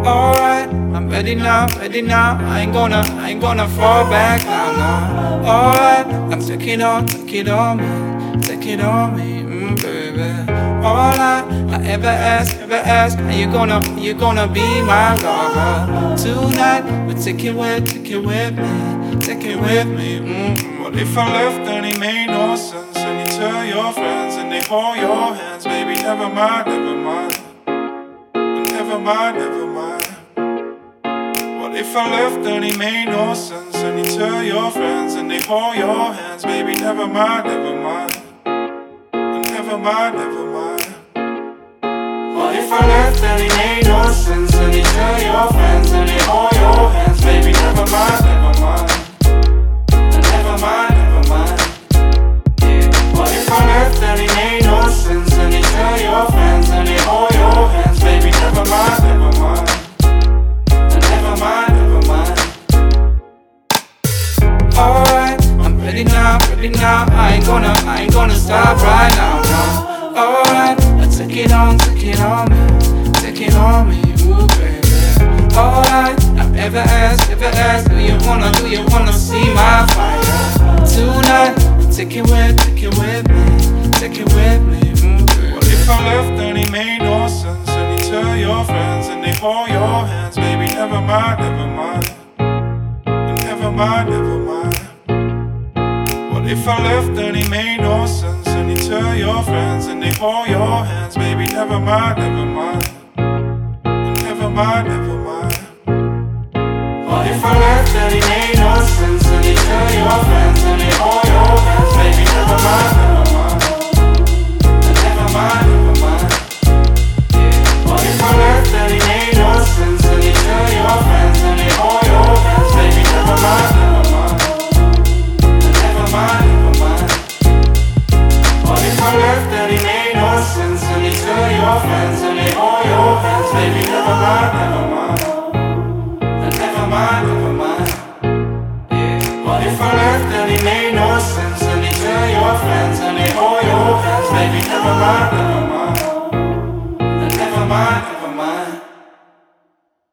Alright, I'm ready now, ready now. I ain't gonna fall back now, no. Alright, I'm take it on me, baby. All I ever ask, are you gonna be my lover? Tonight, but take it with me. What if I left and it made no sense? And you tell your friends and they hold your hands. Baby, never mind. Never mind. What if I left and it made no sense? And you tell your friends and they hold your hands. Baby, never mind. Never mind. What if I left and it made no sense? And you tell your friends and they hold your hands. Baby, never mind. Never mind. Yeah. What if I left and it made no sense? And you tell your friends and they hold your hands. Baby, never mind. Alright, I'm ready now. I ain't gonna stop right now, no. Alright, take it on me, ooh baby. Alright, I ever ask, do you wanna see my fire? Tonight, take it with me, ooh baby. What if I left and it made no sense? And you tell your friends and they hold your hands. Baby, never mind. What if I left and it made no sense? And you tell your friends and they hold your hands. Baby, never mind. What if I left and it made no sense? And you tell your friends and they hold your hands. Baby, never mind. Yeah. What if I left and it made no sense? And you tell your friends and they hold your hands. Baby, never mind. What if I left and it made no sense? And you tell your friends and they hold your hands. Baby, never mind. Yeah. What if I left and it made no sense?